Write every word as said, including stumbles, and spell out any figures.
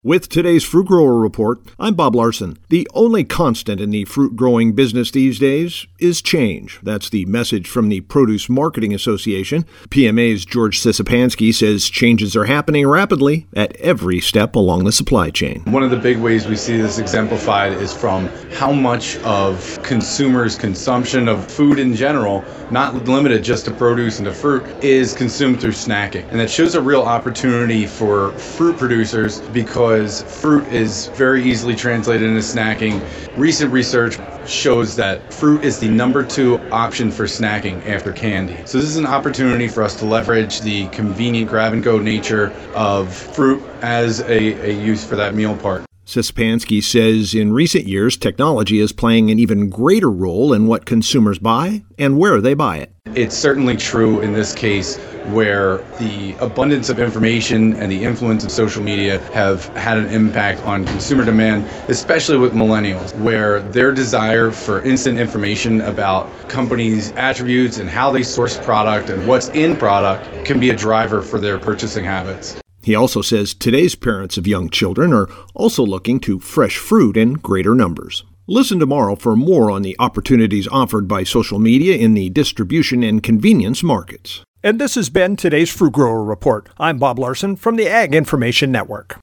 With today's Fruit Grower Report, I'm Bob Larson. The only constant in the fruit growing business these days is change. That's the message from the Produce Marketing Association. P M A's George Sysopansky says changes are happening rapidly at every step along the supply chain. One of the big ways we see this exemplified is from how much of consumers' consumption of food in general, not limited just to produce and to fruit, is consumed through snacking. And that shows a real opportunity for fruit producers because fruit is very easily translated into snacking. Recent research shows that fruit is the number two option for snacking after candy. So this is an opportunity for us to leverage the convenient grab-and-go nature of fruit as a, a use for that meal part. Sysopansky says in recent years, technology is playing an even greater role in what consumers buy and where they buy it. It's certainly true in this case where the abundance of information and the influence of social media have had an impact on consumer demand, especially with millennials, where their desire for instant information about companies' attributes and how they source product and what's in product can be a driver for their purchasing habits. He also says today's parents of young children are also looking to fresh fruit in greater numbers. Listen tomorrow for more on the opportunities offered by social media in the distribution and convenience markets. And this has been today's Fruit Grower Report. I'm Bob Larson from the Ag Information Network.